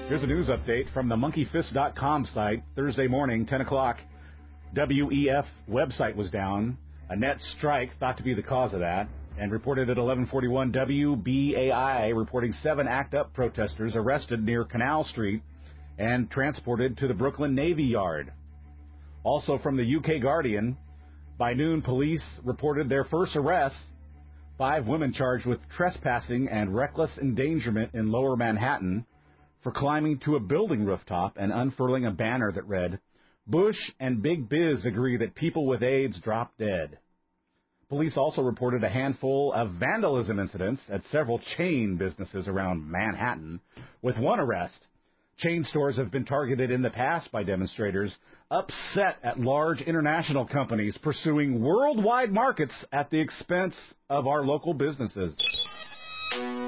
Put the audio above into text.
Here's a news update from the monkeyfist.com site. Thursday morning, 10 o'clock. WEF website was down. A net strike thought to be the cause of that. And reported at 11:41, WBAI reporting 7 ACT UP protesters arrested near Canal Street and transported to the Brooklyn Navy Yard. Also from the UK Guardian, by noon, police reported their first arrests. 5 women charged with trespassing and reckless endangerment in Lower Manhattan for climbing to a building rooftop and unfurling a banner that read, "Bush and Big Biz agree that people with AIDS drop dead." Police also reported a handful of vandalism incidents at several chain businesses around Manhattan, with 1 arrest. Chain stores have been targeted in the past by demonstrators upset at large international companies pursuing worldwide markets at the expense of our local businesses.